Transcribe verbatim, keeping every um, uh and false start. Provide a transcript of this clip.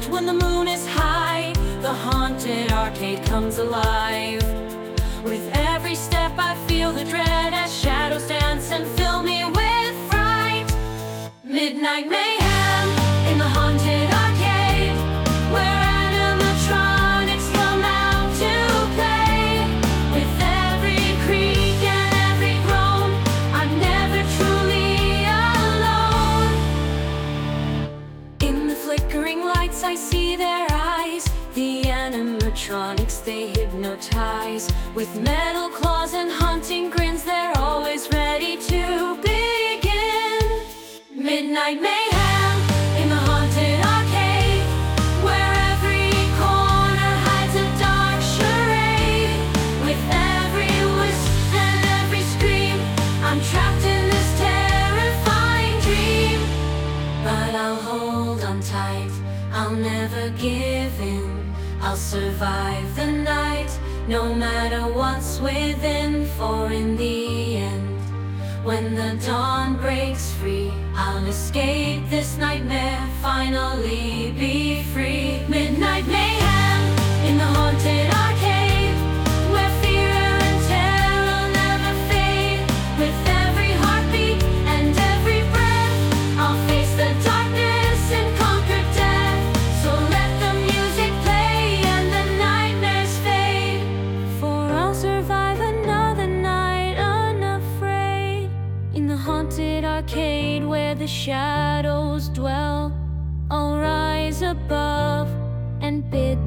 night when the moon is high, the haunted arcade comes alive. With every step I feel the dread as shadows dance and fill me with fright. Midnight mayhem in the haunted arcade, where animatronics come out to play. With every creak and every groan, I'm never truly alone. In the flickering lights I see their eyes, the animatronics they hypnotize. With metal claws and haunting grins, they're always ready to begin. Midnight mayhem in the haunted arcade, where every corner hides a dark charade. With every whisp and every scream, I'm trapped in this terrifying dream. But I'll hold on tight, I'll never give in. I'll survive the night, no matter what's within. For in the end, when the dawn breaks free, I'll escape this nightmare, finally be free. Midnight mayhem in the haunted arcade, where fear and terror never fade. With every heartbeat and every breath, I'll face the darkness and conquer death. So let the music play and the nightmares fade, for I'll survive another night unafraid. In the haunted arcade where the shadows dwell, I'll rise above and bid